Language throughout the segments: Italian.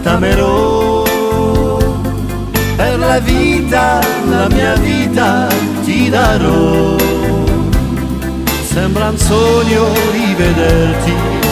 t'amerò. Per la vita, la mia vita ti darò. Sembra un sogno rivederti,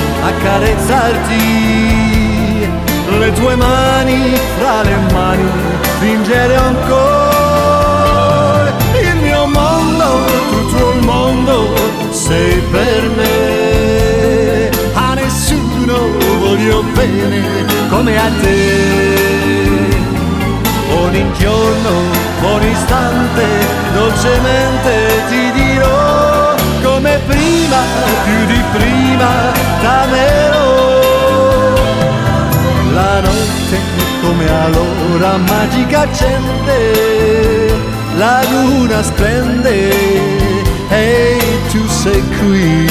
accarezzarti, le tue mani fra le mani, stringere ancora il mio mondo, tutto il mondo sei per me. A nessuno voglio bene come a te. Ogni giorno, ogni istante, dolcemente ti dirò, come prima, più di prima, t'amerò. La notte come allora magica accende, la luna splende e tu sei qui.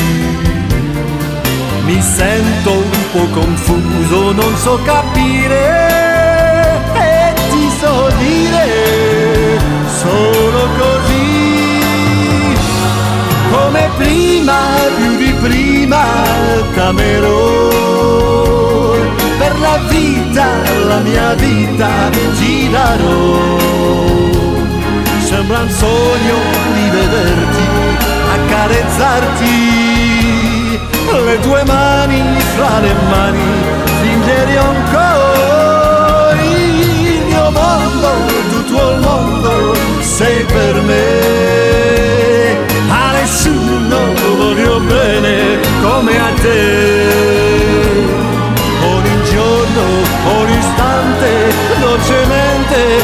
Mi sento un po' confuso, non so capire e ti so dire solo così. Come prima, più di prima, t'amerò. Per la vita, la mia vita ti darò. Sembra un sogno rivederti, accarezzarti, le tue mani fra le mani, stringere ancora il mio mondo, tutto il mondo sei per me. A nessuno voglio bene come a te. Ogni giorno, ogni istante, dolcemente